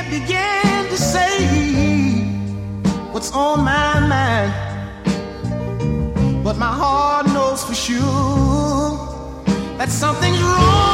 can't begin to say what's on my mind, but my heart knows for sure that something's wrong.